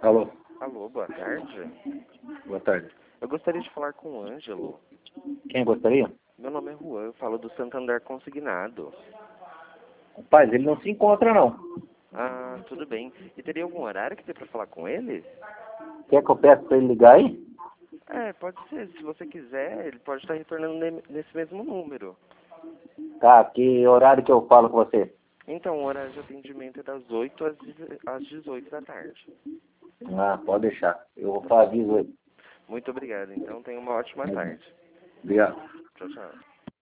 Alô, Alô, boa tarde. boa tarde. Eu gostaria de falar com o Ângelo. Quem gostaria? Meu nome é Juan, eu falo do Santander Consignado. Rapaz, ele não se encontra não. Ah, tudo bem. E teria algum horário que dê pra falar com ele? Quer que eu peça pra ele ligar aí? É, pode ser. Se você quiser, ele pode estar retornando nesse mesmo número. Tá, que horário que eu falo com você? Então, o horário de atendimento é das 8 às 18 da tarde. Ah, pode deixar. Eu aviso ele. Muito obrigado. Então, tenha uma ótima tarde. Obrigado. Tchau, tchau.